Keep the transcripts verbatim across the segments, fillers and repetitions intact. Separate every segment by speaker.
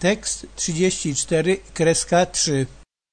Speaker 1: Tekst trzydzieści cztery kreska trzy.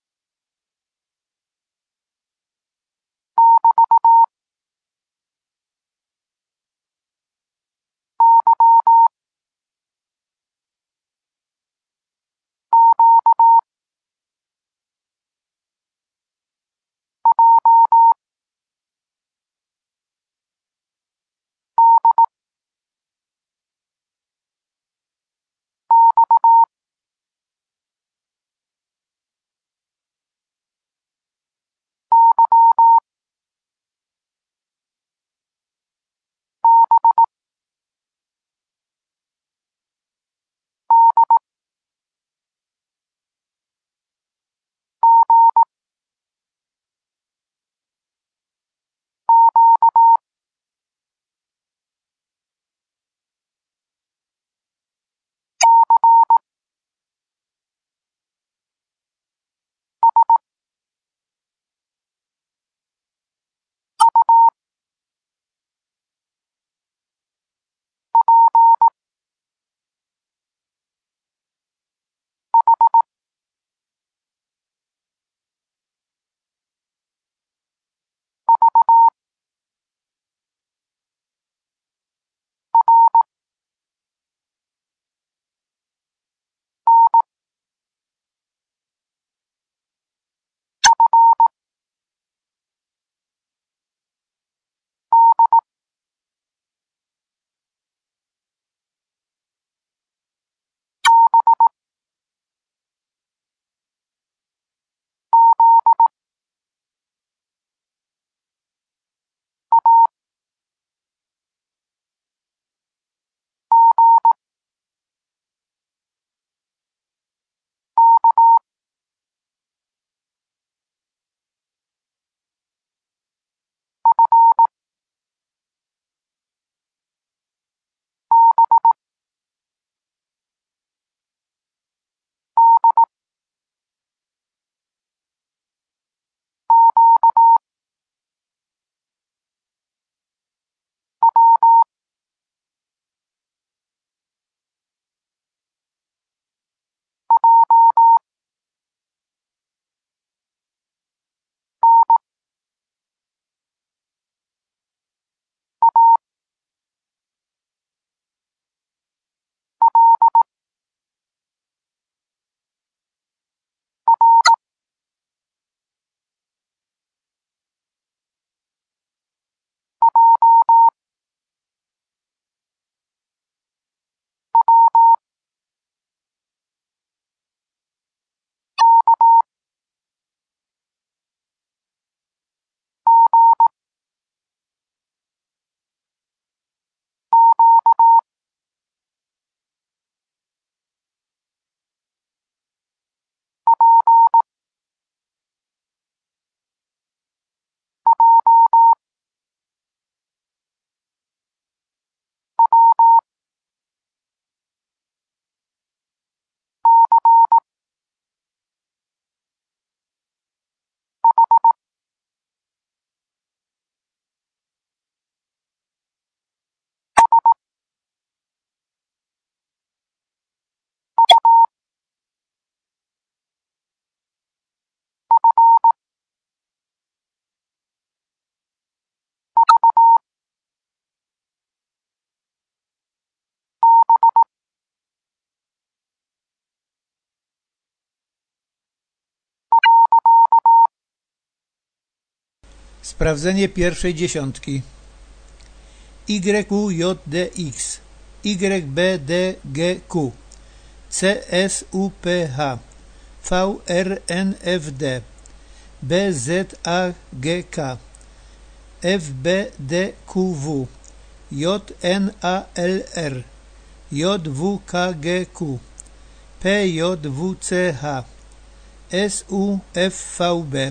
Speaker 1: Sprawdzenie pierwszej dziesiątki. Y Q J D X, Y B D G Q, C S U P H, V R N F D, B Z A G K, F B D Q W, J N A L R, J W K G Q, P J W C H, S U F V B.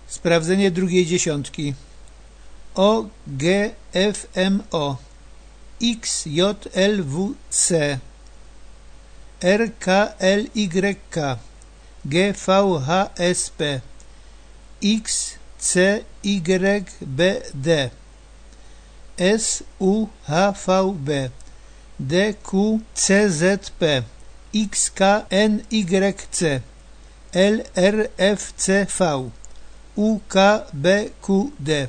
Speaker 1: Sprawdzenie drugiej dziesiątki. O, G, F, M, O, X, J, L, W, C, R, K, L, Y, K, G, V, H, S, P, X, C, Y, B, D, S, U, H, V, B, D, Q, C, Z, P, X, K, N, Y, C, L, R, F, C, V, U, K, B, Q, D.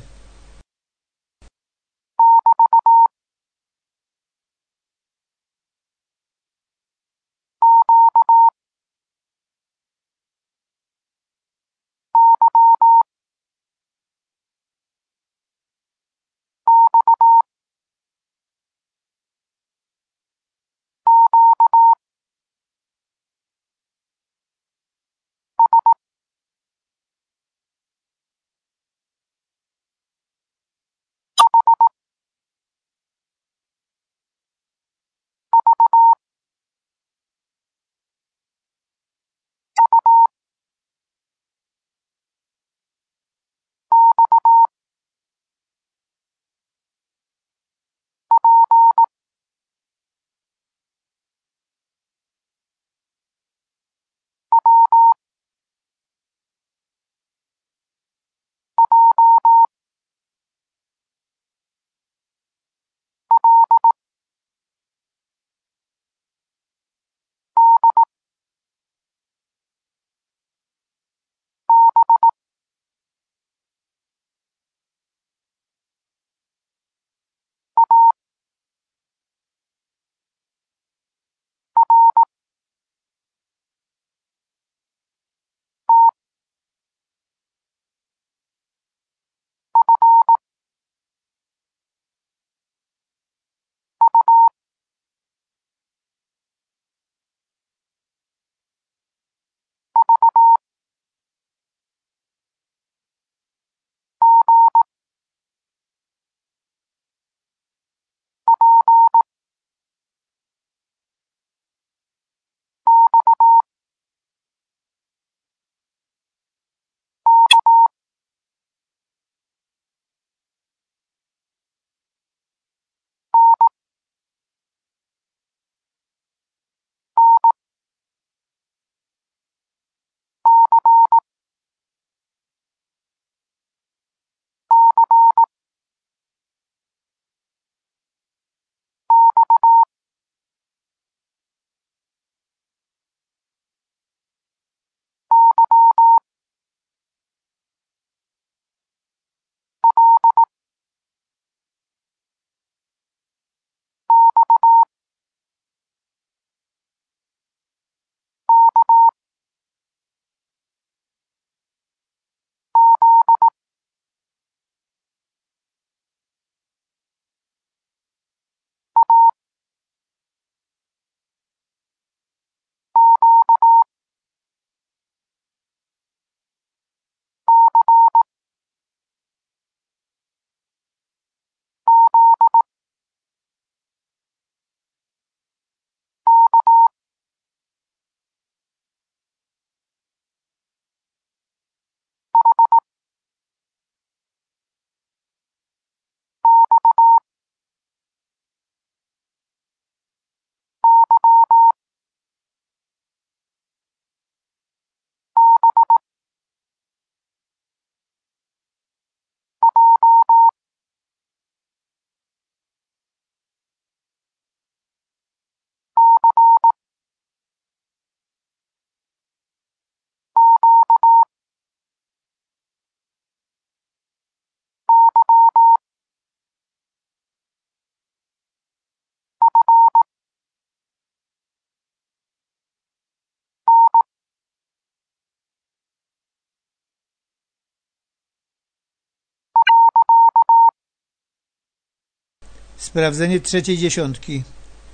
Speaker 1: Sprawdzenie trzeciej dziesiątki.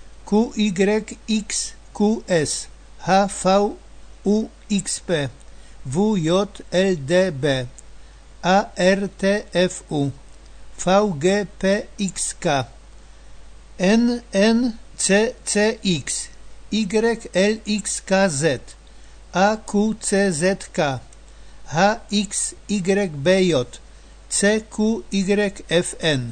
Speaker 1: Q, Y, X, Q, S, H, V, U, X, P, W, J, L, D, B, A, R, T, F, U, V, G, P, X, K, N, N, C, C, X, Y, L, X, K, Z, A, Q, C, Z, K, H X Y B J C Q Y F N.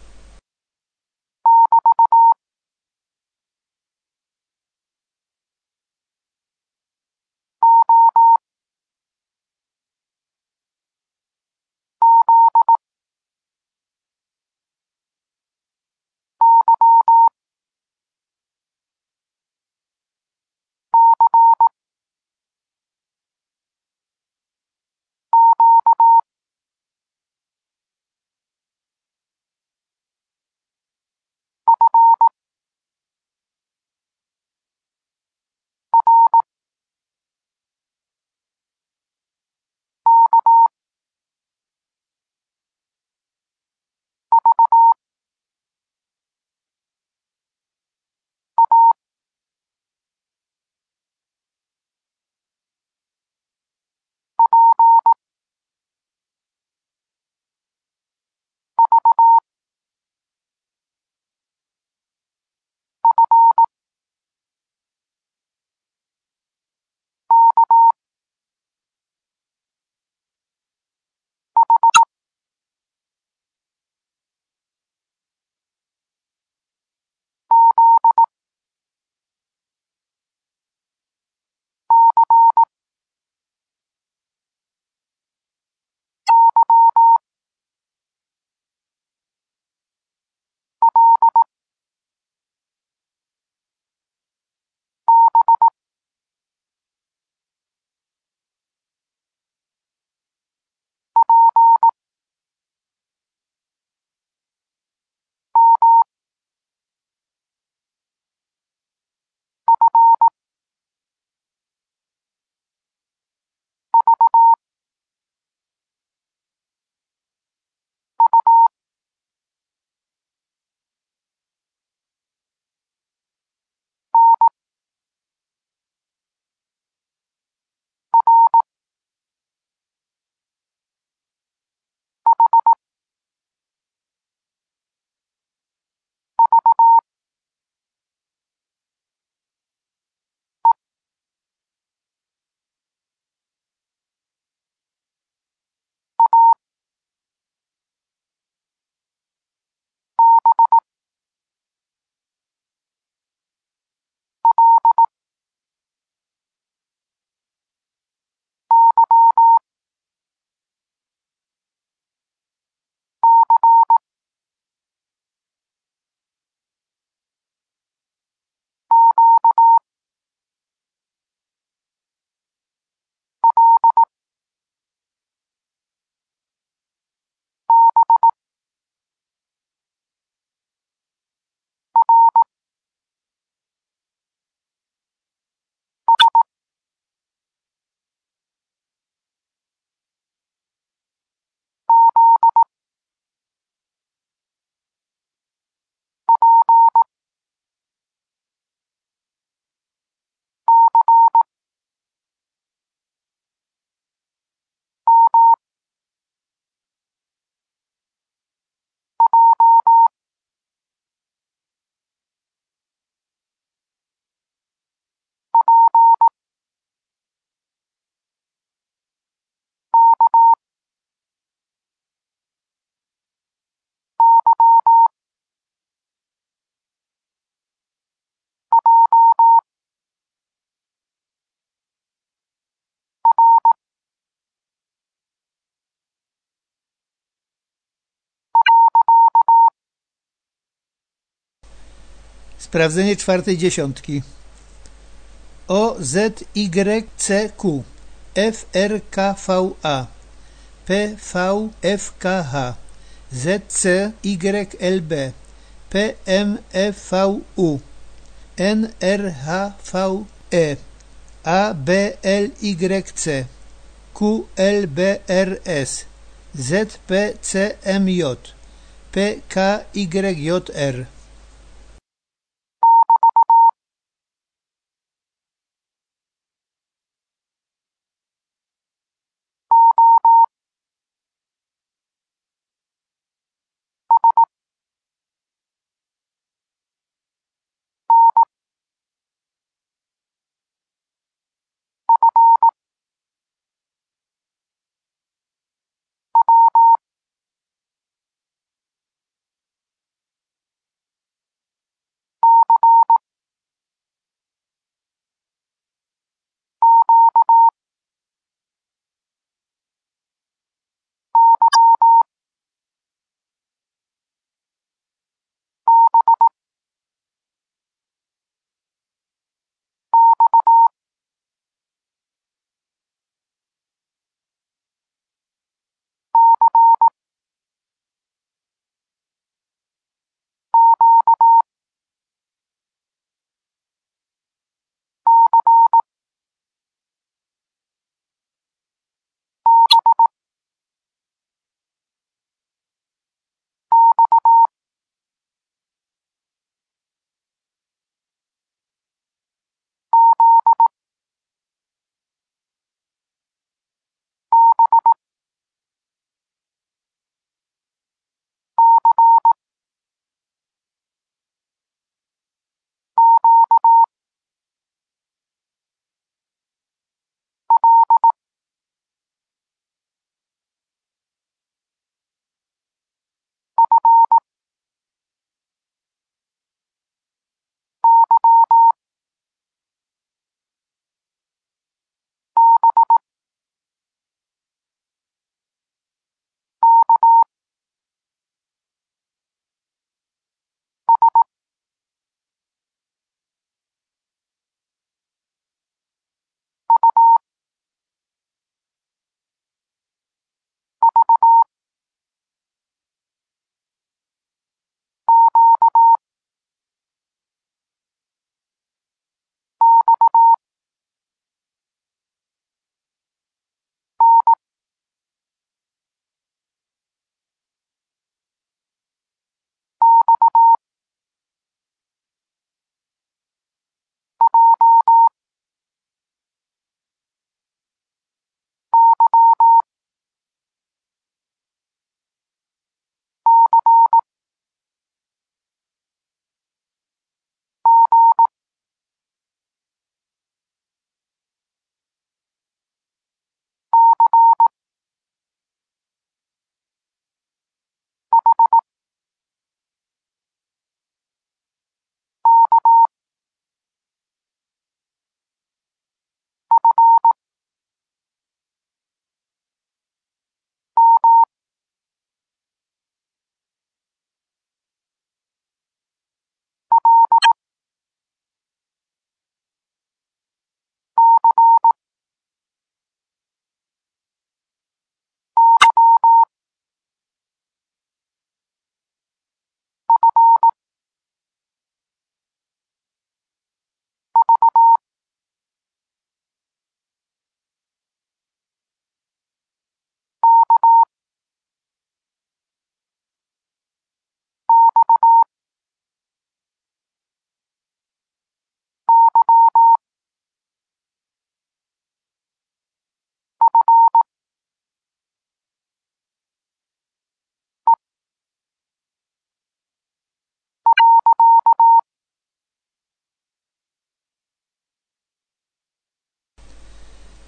Speaker 1: Sprawdzenie czwartej dziesiątki. O Z Y C Q F R K V A P V F K H Z C Y L B P M F V U N R H V E A B L Y C Q L B R S Z P C M J P K Y J R.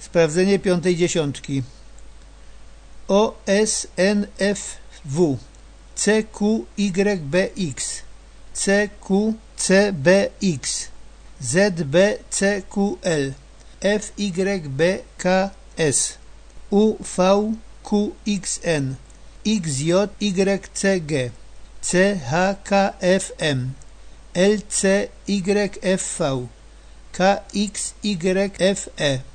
Speaker 1: Sprawdzenie piątej dziesiątki. O S N F W, C Q Y B X, C Q C B X, Z B C Q L, F Y B K S, U V Q X N, X J Y C G, C H K F M, L C Y F V, K X Y F E.